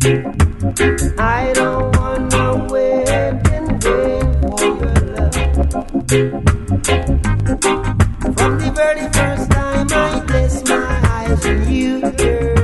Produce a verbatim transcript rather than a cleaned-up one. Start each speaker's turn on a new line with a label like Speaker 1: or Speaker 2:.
Speaker 1: I don't wanna wait in vain for your love. From the very first time I place my eyes on you, girl,